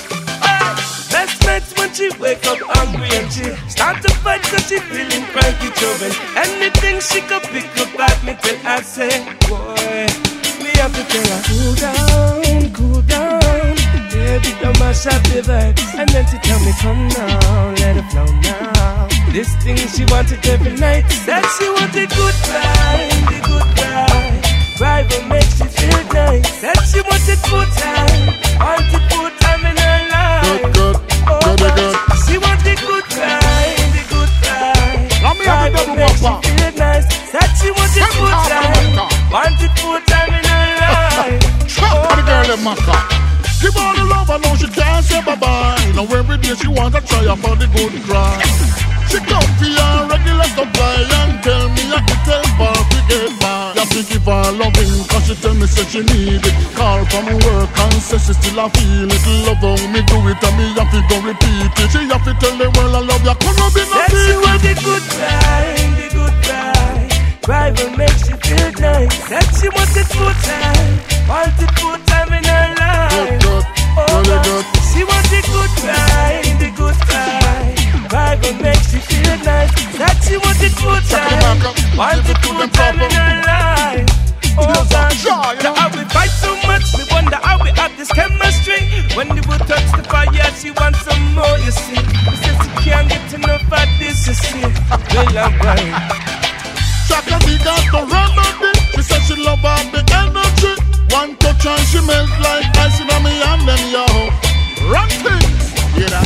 Best mates when she wake up hungry and she start to fight cause she feeling cranky children. Anything she could pick up at me till I say, boy, me have to tell her, cool down, cool down. Baby, don't mash up the vibes. And then she tell me, come now, let it flow now. This thing she wanted every night. That she wanted good time, the good time. Driver makes you feel nice. That she wanted good time, wanted good time in her life. Good, good, oh, good, good. She wanted good time, the good time. Driver makes you feel nice. That she wanted good time, wanted good time in her life. Trap the girl them maca. Give her the love, I know she can't say bye-bye. Now every day she wants to try for the good cry. She come for your regular supply and tell me I can tell her to get by. You have to give her loving, cause she tell me say she need it. Call from work and say she still a feel it. Love how me do it and me have to go repeat it. She have to tell the world I love you, couldn't be no that secret. She want the good time, the good time. Driver makes you feel nice. That she want the good time, want the good time in her life. Good, good, oh, really good. She want the good time, the good time. Driver makes you feel nice. That she want the good time, want the good time in her life. Oh God, now how we fight so much, we wonder how we have this chemistry. When the wood touch the fire, she wants some more, you see. She says she can't get enough of this, you see. Well, I'm right. Chaka me got the remedy. She said she love all the energy. One touch and she melt like ice in me and then yo. Run things, you know.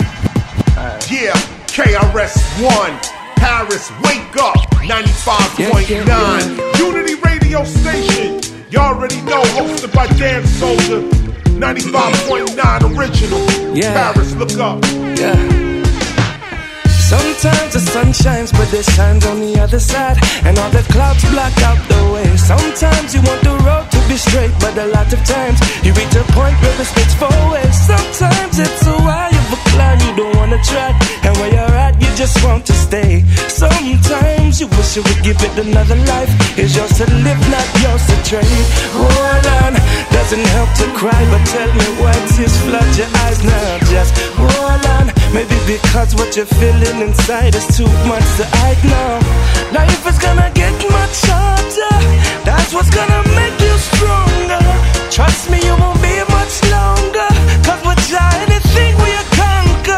Yeah, K R S One, Paris, wake up, ninety-five point nine, yeah, yeah. Unity Radio Station. You already know, hosted by Dan Soldier, ninety-five point nine original. Yeah. Paris, look up. Yeah. Sometimes the sun shines, but it shines on the other side, and all the clouds block out the way. Sometimes you want the road to be straight, but a lot of times you reach a point where it splits four ways. Sometimes it's a wire of a climb you don't wanna try, and where you're at you just want to stay. Sometimes you wish you would give it another life. It's yours to live, not yours to trade. Hold on, doesn't help to cry, but tell me what is flood your eyes now. Just hold on, maybe because what you're feeling inside is too much to hide now. Life is gonna get much harder, that's what's gonna make you stronger. Trust me, you won't be much longer, cause we're trying to think we are conquer.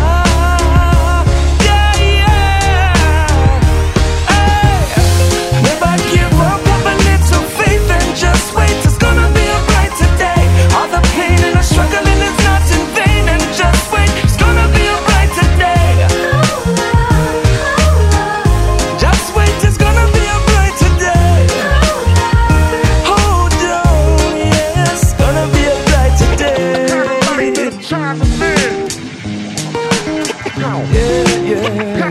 Yeah, yeah. Hey. Never give up, have a little faith and just wait. It's gonna be a brighter day. All the pain and the struggling is not in vain, and just wait. It's gonna be a brighter day. Just wait, it's gonna be a brighter day. Hold on, yeah, it's gonna be a brighter day. Yeah, yeah.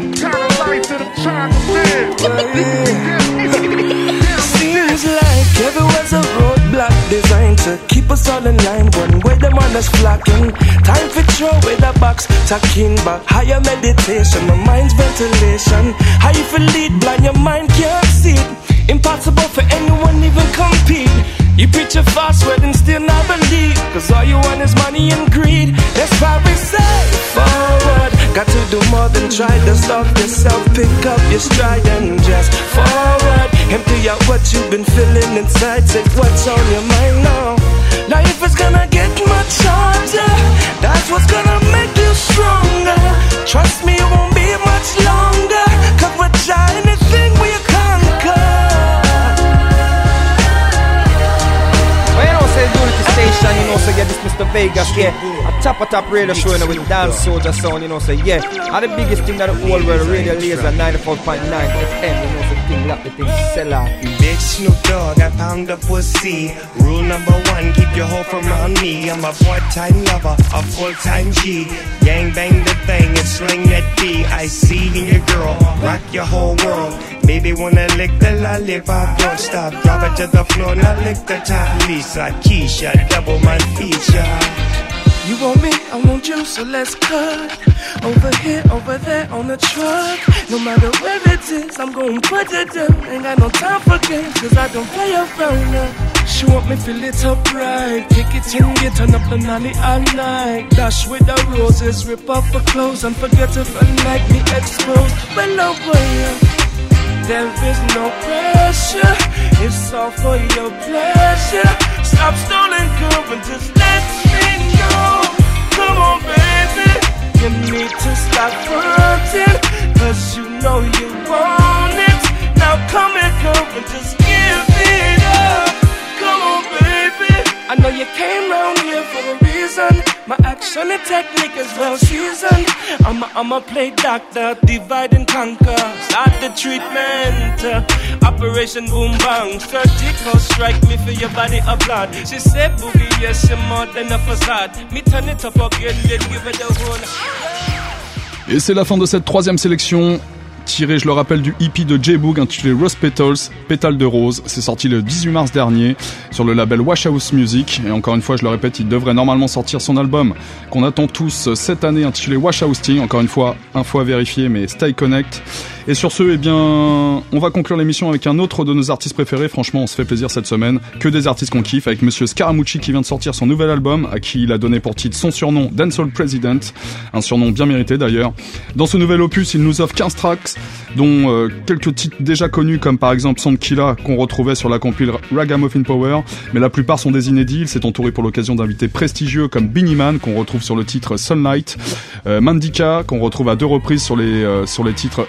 Seems like everywhere's a roadblock designed to keep us all in line. One way them on us flocking. Time for throw away the box, talking back. Higher meditation, my mind's ventilation. How you feel lead blind, your mind can't see it. Impossible for anyone even compete. You preach a fast word and still not believe, cause all you want is money and greed. That's why we say forward. Got to do more than try to stop yourself. Pick up your stride and just forward. Empty out what you've been feeling inside. Take what's on your mind now. Life is gonna get much harder, that's what's gonna make you stronger. Trust me, it won't be much longer, cause we're trying to think we conquer. Well, you know, say Unity Station, you know, so yeah, this Mister Vegas, yeah. A top of top radio show, you know, with Dan Soldier sound, you know, so yeah. And the biggest thing that the whole world, Radio Laser ninety-four point nine F M, you know, so the thing, lock the thing, sell out. Big Snoop Dogg, I found a pussy. Rule number one, keep your hoe from around me. I'm a part-time lover, a full-time G. Gang bang the thing and sling that B. I see in your girl, rock your whole world. Baby wanna lick the lollipop, don't stop. Drop it to the floor, now lick the top. Lisa, Keisha, double my feature. You want me, I want you, so let's cut. Over here, over there, on the truck. No matter where it is, I'm gonna put it down. Ain't got no time for games, cause I don't play around now. She want me feel it up right. Kick it in, get turn up the nanny all night. Dash with the roses, rip off her clothes, and forget to like me exposed. But no way, there is no pressure. It's all for your pleasure. Stop stalling, girl, and just let me know. Come on, baby, you need to stop fronting, cause you know you want it. Now come here, girl, and just give it up. Come on, baby, I know you came round here for a reason. My action and technique is well seasoned. I'ma, I'ma play doctor, divide and conquer. Start the treatment, uh, Operation Boom Bang. Surgical strike me for your body of blood. She said boogie, yes, she more than a facade. Me turn it up again, then give it a whole. Et c'est la fin de cette troisième sélection. Tiré, je le rappelle, du hippie de J-Boog intitulé Rose Petals, Pétales de Rose. C'est sorti le dix-huit mars dernier sur le label Wash House Music. Et encore une fois, je le répète, il devrait normalement sortir son album qu'on attend tous cette année intitulé Wash House Thing. Encore une fois, info à vérifier, mais stay connect. Et sur ce, eh bien, on va conclure l'émission avec un autre de nos artistes préférés. Franchement, on se fait plaisir cette semaine. Que des artistes qu'on kiffe, avec Monsieur Scaramucci qui vient de sortir son nouvel album, à qui il a donné pour titre son surnom Dancehall President. Un surnom bien mérité d'ailleurs. Dans ce nouvel opus, il nous offre quinze tracks, dont euh, quelques titres déjà connus comme par exemple Soundkilla qu'on retrouvait sur la compile Ragamuffin Power, mais la plupart sont des inédits. Il s'est entouré pour l'occasion d'invités prestigieux comme Beenie Man qu'on retrouve sur le titre Sunlight, euh, Mandika qu'on retrouve à deux reprises sur les, euh, sur les titres Higher Than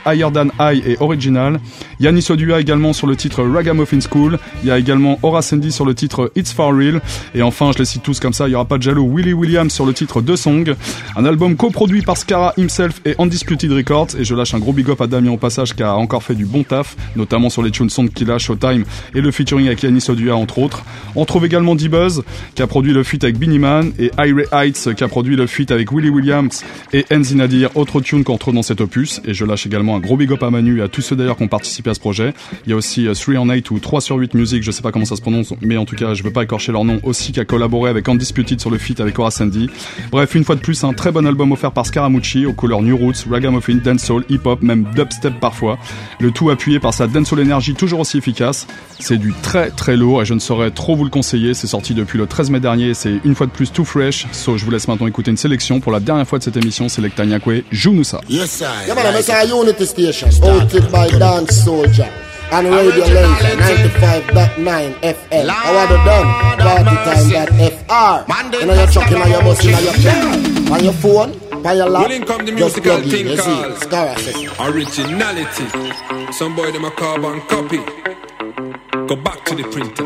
Ryan High et Original. Yannis Odua également sur le titre Ragamuffin School. Il y a également Horace Andy sur le titre It's For Real. Et enfin, je les cite tous comme ça, il n'y aura pas de jaloux, Willie Williams sur le titre The Song. Un album coproduit par Scara himself et Undisputed Records. Et je lâche un gros big up à Damien au passage qui a encore fait du bon taf, notamment sur les tunes Sound Killa, Showtime et le featuring avec Yannis Odua entre autres. On trouve également D-Buzz qui a produit le feat avec Beenie Man et Ire Heights qui a produit le feat avec Willie Williams et Enzi Nadir, autre tune qu'on retrouve dans cet opus. Et je lâche également un gros big up à Manu et à tous ceux d'ailleurs qui ont participé à ce projet. Il y a aussi three on eight ou trois sur huit Music, je sais pas comment ça se prononce, mais en tout cas je veux pas écorcher leur nom, aussi qui a collaboré avec Undisputed sur le feat avec Horace Andy. Bref, une fois de plus, un très bon album offert par Scaramucci aux couleurs New Roots, Ragamuffin, Dancehall, Hip-Hop, même Dubstep parfois. Le tout appuyé par sa Dancehall énergie toujours aussi efficace. C'est du très très lourd et je ne saurais trop vous le conseiller. C'est sorti depuis le treize mai dernier et c'est une fois de plus tout fresh. So je vous laisse maintenant écouter une sélection pour la dernière fois de cette émission. Selecta Nyakwe, joue-nous ça. Yes, sir. Yeah, man, it's a Unity Station, hosted by Dance Soldier. And Radio Laser ninety-five point nine F M. I want to done party time that F R. You know you're chucking on your bus, you know you're chucking on your phone, on your lap. Will come the musical thing called originality. Some boy them a carbon copy. Go back to the printer.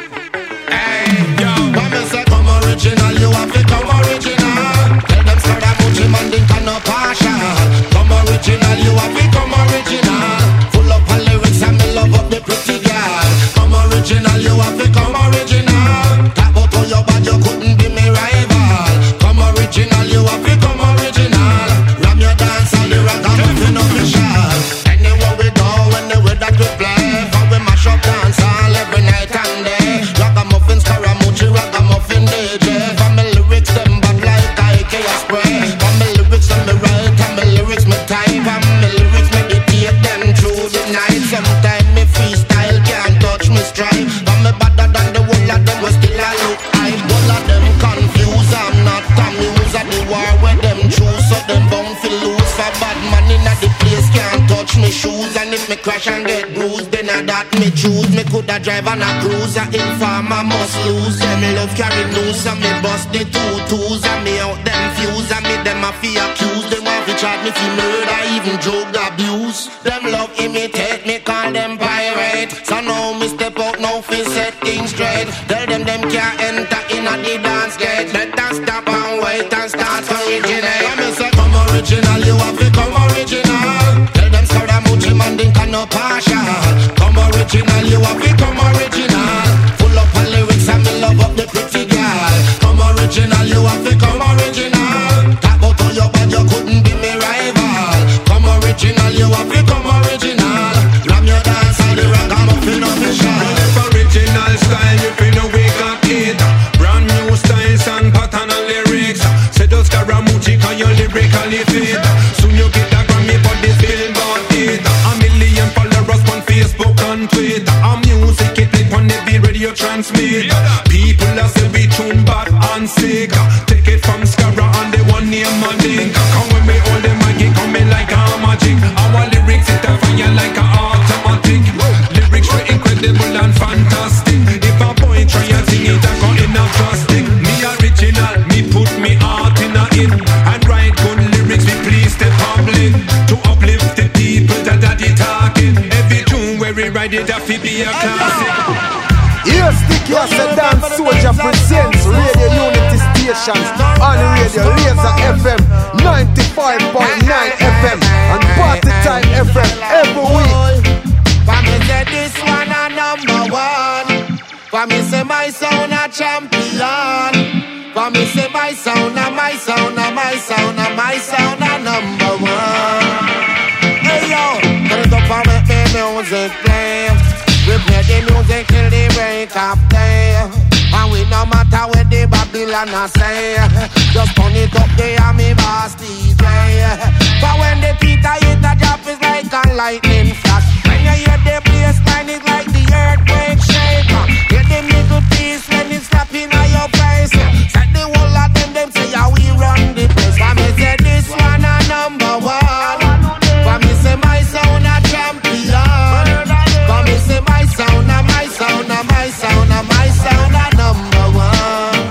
Hey, yo, when me say come original, you have to come original. Tell them start a Gucci man, think I no partial. Come original, you have to come original. Full up on lyrics and me love up the pretty girl. Come original, you have to come original. Tap out to your bad, you couldn't be me rival. Come original, you have to come original. Ram your dance and the ragamuffin official. Anywhere we go, anywhere that we play, for we mash up dance all every night and day. Ragamuffin, Scaramucci, ragamuffin D J. For me lyrics them bad like IKEA spray. For me lyrics on me right and me lyrics me type. And me lyrics meditate them through the night. Sometimes me freestyle can't touch me stride. But me better than the whole of them, but still I look high. All of them confused, I'm not amused at the war where them choose. So them bound to lose. For bad man in the place can't touch me shoes. And if me crash and get bruised, then I that me choose. Me coulda drive on a cruiser, informer must lose. Them love carry news and me bust the two twos. And me out them fuse and me them a fi accuse. Them want to charge me fi murder, even drug abuse. Them love imitate me, call them pirate. So now me step out now fi set things straight. Tell them them can't enter in a the dance gate. Better stop and wait and start to originate. When me say come original, you have to come original. Tell them Scaramucci man think I no partial. Come original, you have to come original. Full up on lyrics and me love up the pretty girl. Come original, you have to come original. Tap out to your bad, you couldn't be me rival. Come original, you have to come original. Ram your dance and the ragamuffin official. Original style, you feel no we got it. Brand new styles and pattern and lyrics. Say those Scaramucci can you lyrically fit. Soon you get a Grammy for this billboard hit. A million followers on Facebook and Twitter. Our music it live on every radio transmit. People are say we tune bad and sick. Take it from Scara and the one name Magic. Come when we hold the mic, coming like a magic. Our lyrics it a fire like a automatic. Lyrics were incredible and fantastic. If a boy try and sing it, I go in a plastic. Me original, me put me heart in a in. And write good lyrics, me please the public. To uplift the people that are the target. Every tune where we write it, have to be a classic. Here sticky as a Dance Soldier presents Radio Unity Stations on Radio Laser F M ninety-five point nine F M and Party Time F M every week. For me say this one a number one. For me say my sound a champion. For me say my sound a my sound a my sound a my sound a number one. Hey yo, turn it up and make me music play. We play the music till the break of day. And we no matter what the Babylon a say. Just turn it up there and me boss D J. For when the Peter hit the drop is like a lightning flash. When you hear the bass line it's like the earthquake shake. Hear the middle piece when it's slapping on your face. Set the whole of them, them say how we run the place. For me say this one a number one. For me say my sound a champion. For me say my sound a my sound a my sound a my sound a number one.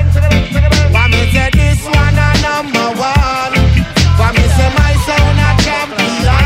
For me say this one a number one. For me say my sound a champion.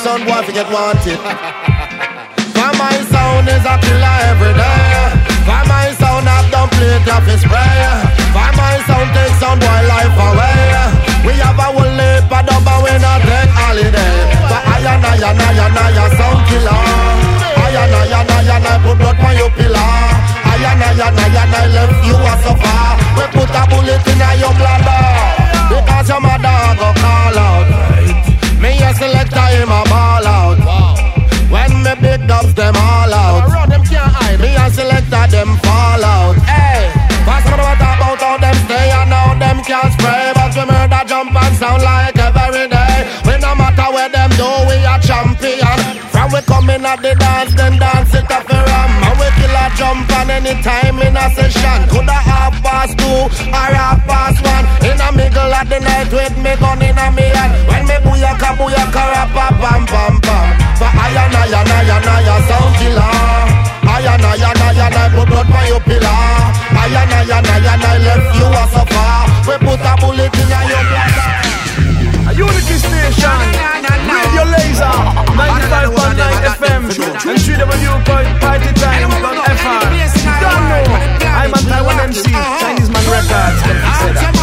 sound boy forget wanted. For my sound is a killer every day. For my sound I've done play coffee spray. For my sound take sound boy life away. We have a whole heap of dub and we not take holiday. But I and I and I and I a sound killer. I and I and I and I put blood on your pillar. I and I and I and I left you a suffer. We put a bullet in your bladder because your mother go call out. Me a selector him a ball out. When me big dubs them all out. Me a selector them fall out. Hey, pass me the water about how them stay and how them can't spray. But we murder jump and sound like every day. We no matter where them do, we a champion. From we come in at the dance, then dance it up for ram. And we kill a jump and anytime in a session. Coulda half past two or half past one. In a middle of the night with me gun in a me hand. When me booyaka booyaka rapa pam pam pam. For I and I and I and I a sound killer. I and I and I and I put blood for your pillar. I and I and I and I left you a suffer. We put a bullet in your bladder. A Unity Station, Radio Laser, ninety-five point nine F M, and three W point party time dot F R. Don't know, I'm on Taiwan M C, Chinese Man Records, can you say that?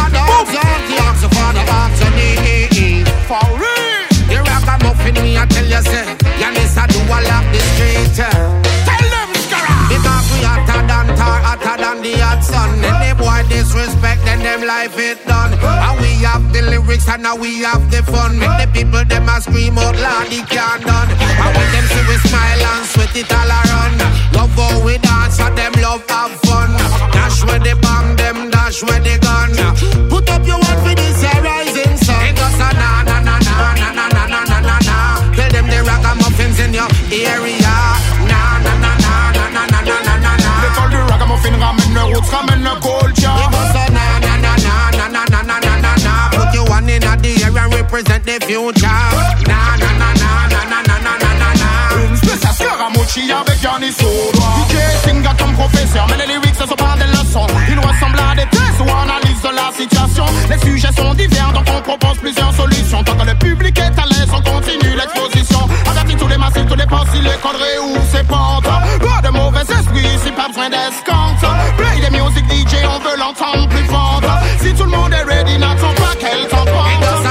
For real, you rock a muffin me, I tell you, say, you miss a do a lock the street. Tell them, Skara, because we hotter than tar, hotter than the hot sun. Any boy disrespect, then them life it done. And we have the lyrics and now we have the fun. Make the people them a scream out loud, they can't done. And when them see we smile and sweat it all around. Love how we dance and them love have fun. Dash where they bang, them dash where they gun. Put up your one for this rising sun. It goes a na na na na na na na na na na na. Tell them the ragamuffins in your area. Na na na na na na na na na na na. They call the ragamuffin ramen, the roots ramen, the culture. It goes a na na na na na na na na na na na. Put your one in at the air and represent the future. Na na na na na na na na na na na. Une spéciale Scaramucci avec Yannis Soudra. D J Singa comme professeur, mais les lyrics ce sont pas des leçons. Ils ressemblent à des tests ou analyse de la situation. Les sujets sont divers donc on propose plusieurs solutions. Tant que le public est à l'aise, on continue l'exposition. Avertis tous les massifs, tous les pensifs, les conneries ou ses pentes. Pas de mauvais esprit, ici pas besoin d'escompte. Play des music D J, on veut l'entendre plus fort. Si tout le monde est ready, n'attends pas qu'elle t'en porte.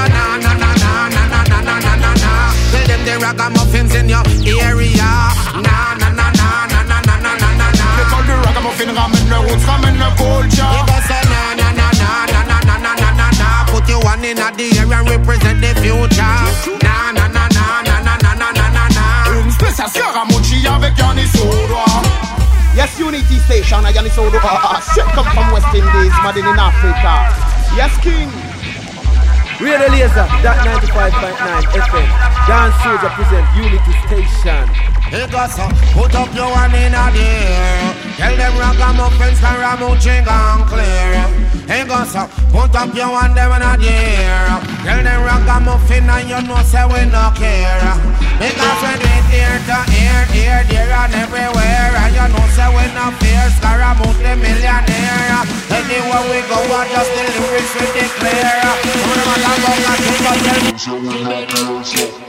Tell them the ragamuffins in your area. Na na na na na na na na na na na. They call the ragamuffin ramen, the roots ramen, the culture. It goes a na na na na na na na na na na na. Put your one in at the air and represent the future. Na na na na na na na na na na na. Une spéciale Scaramucci avec Yannis Soudra. Yes, Unity Station, Yannis Soudra. Straight come from West Indies, mad in Africa. Yes, King. Radio Laser, that ninety-five point nine F M. Dance Soldier present Unity Station. Hey, gossa, put up your one in a there. Tell them ragamuffins can Ramucci gone clear. Hey, gossa, put up your one them in a there. Tell them ragamuffin and you know say we no care. Because we do it ear to ear, ear, there and everywhere. And you know say we no fear, Scaramucci millionaire. Anywhere we go, I just the lyrics we declare. Some of them are like, oh, God, you got tell me. So we not here, so.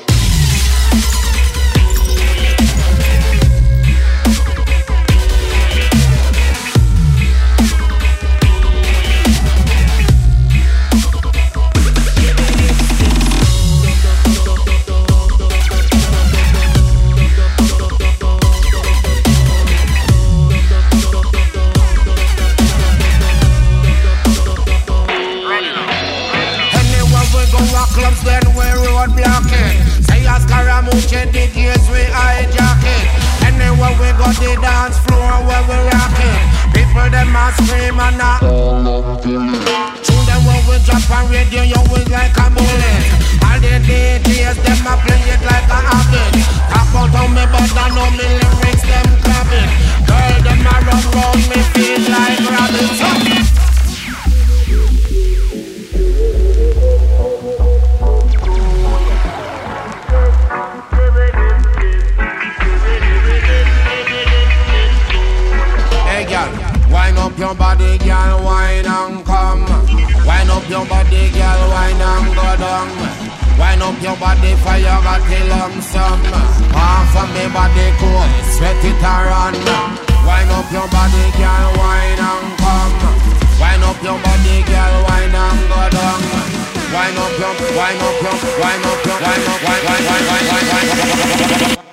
Clubs then we road blocking. Say as Scaramucci the gates we hijacking. Anywhere we go the dance floor where we rocking. People them a scream and a through them when we drop on radio you will like a bullet. All the D Js them a play it like a habit. Talk out on me but I know me lyrics them clapping. Girl them a run round me feel like rabbits. Wind up your body, girl, wine and come. Wind up your body, girl, wine and go down. Wind up your body for you got the lump sum. Half of me body cold, sweat it around. Wind up your body, girl, wine and come. Wind up your body, girl, wine and go down. Wind up your, wind up your, wind up your, wind up, wind, wind, wind, wind, wind, wind.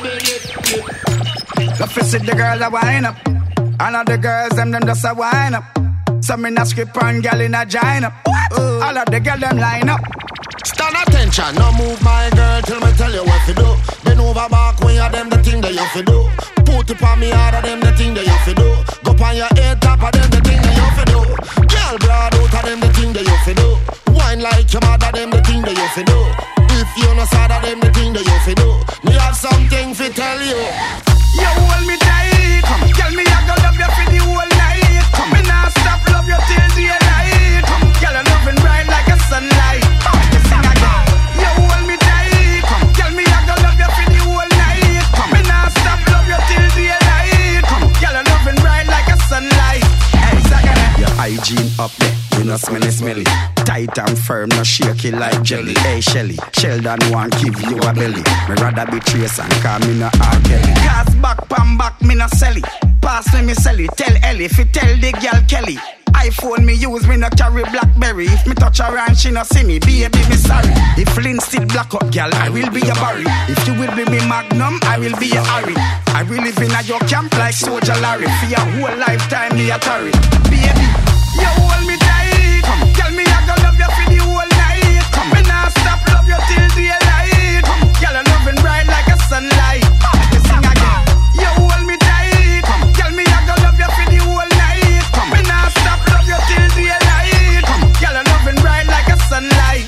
The fist the girls a wine up, and all the girls them them just a wine up. Some in a script and girl in a join up. All of the girls them line up. Stand attention, now move my girl till me tell you what to do. Bend over back way of them the thing that you fi do. Put it on me hard of them the thing that you fi do. Go on your head top of them the thing that you fi do. Girl broad out of them the thing that you fi do. Wine like your mother them the thing that you fi do. If you no sad of them the thing that you fi do. Me have something fi tell you. You hold me tight, come. Tell me I go love you for the whole night. Come. Me nah stop love you till daylight. Come. Girl I'm loving bright like a sunlight. Come. You sing again. You hold me tight, come. Tell me I go love you for the whole night. Come. Me nah stop love you till daylight. Come. Girl I'm loving bright like a sunlight. Hey, second. Your hygiene up there, you know smelly smelly. Tight and firm, no shaky like jelly. Hey Shelly, Sheldon want give you a belly. Me rather be Trace and call me no R. Kelly. Gas back, pam back, me no sell it. Pass me, me sell it. Tell Ellie, fi tell the girl Kelly. iPhone me use, me no carry Blackberry. If me touch her and she no see me, baby me sorry. If Lynn still black up, girl, I will be your Barry. If you will be me Magnum, I will be your Harry. I will live in a your camp like Soldier Larry. For your whole lifetime, me a tarry. Baby, you hold me tight. Come, tell me I go love you for the whole night. Come, me nah stop love you till daylight. Come, girl I'm loving bright like a sunlight. You sing again. You hold me tight. Come, tell me I go love you for the whole night. Come, me nah stop love you till daylight. Come, girl I'm loving bright like a sunlight.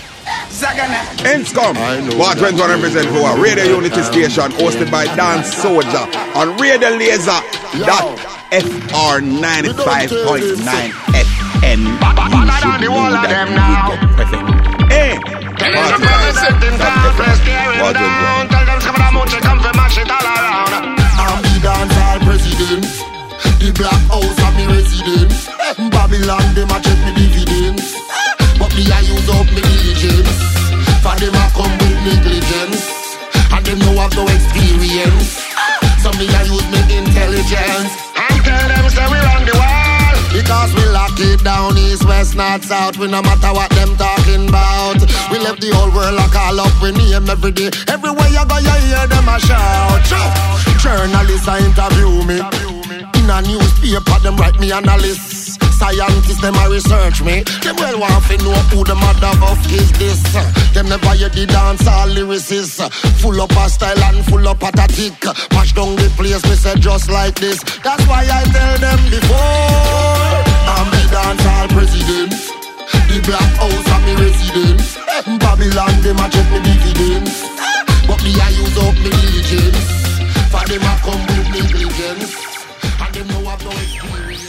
Inscom, what went on represent for a Radio Unity Station hosted by Dan Soldier on Radio Laser dot F R ninety-five point nine F M. Bad on the wall of them now. Hey, tell them representing down, press tearing down. Tell them some of the mountain come for mash it all around. I'm the dancehall president. The black house of me resident. Babylon them a check me dividends. But me I use up me diligence. For them a come with negligence. And them no have no experience. So me I use me intelligence. And tell them say we run the world. Because we lock it down east, west, north, south. We no matter what them talking about. We left the whole world a call up. We name every day. Everywhere you go you hear them a shout. Journalists a interview me. In a newspaper them write me analyst. Scientists, them a research me. Them well want to know who the mother of is this. Them never hear the dancehall lyricists. Full up a style and full up a tactic. Mash down the place, me say just like this. That's why I tell them before. I'm the dancehall president. The black house of me resident. Babylon, them a check me dividends. But me I use up me diligence. For them a come with negligence. And them no have no experience.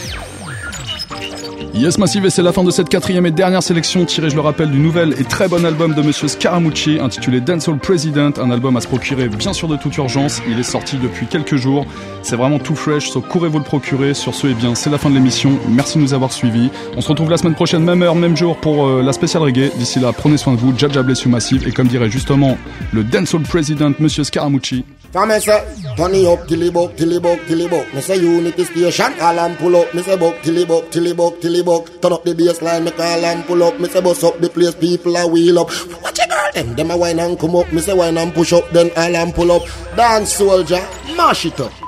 Yes Massive, et c'est la fin de cette quatrième et dernière sélection tirée, je le rappelle, du nouvel et très bon album de Monsieur Scaramucci intitulé Dancehall President, un album à se procurer bien sûr de toute urgence. Il est sorti depuis quelques jours, c'est vraiment tout fresh, so courez-vous le procurer. Sur ce, eh bien c'est la fin de l'émission, merci de nous avoir suivis. On se retrouve la semaine prochaine, même heure, même jour pour euh, la spéciale reggae. D'ici là, prenez soin de vous, Jaja bless you Massive, et comme dirait justement le Dancehall President Monsieur Scaramucci. From me say, turn it up till it buck, till it buck, till it buck. Me say Unity Station, call and pull up. Me say buck, till it buck, till it buck, till it buck. Turn up the bassline, me call and pull up. Me say bust up the place, people a wheel up. Watch it girl, them, them a wine and come up. Me say wine and push up, then all and pull up. Dance Soldier, mash it up.